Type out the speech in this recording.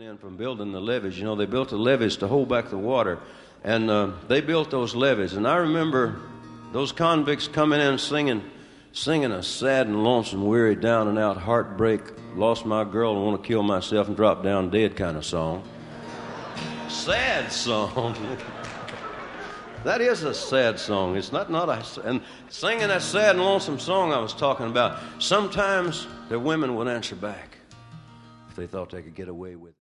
in from building the levees. You know, they built the levees to hold back the water, and they built those levees. And I remember those convicts coming in singing a sad and lonesome, weary, down and out, heartbreak, lost my girl and want to kill myself and drop down dead kind of song. Sad song. That is a sad song. It's not and singing that sad and lonesome song I was talking about, sometimes their women would answer back if they thought they could get away with it.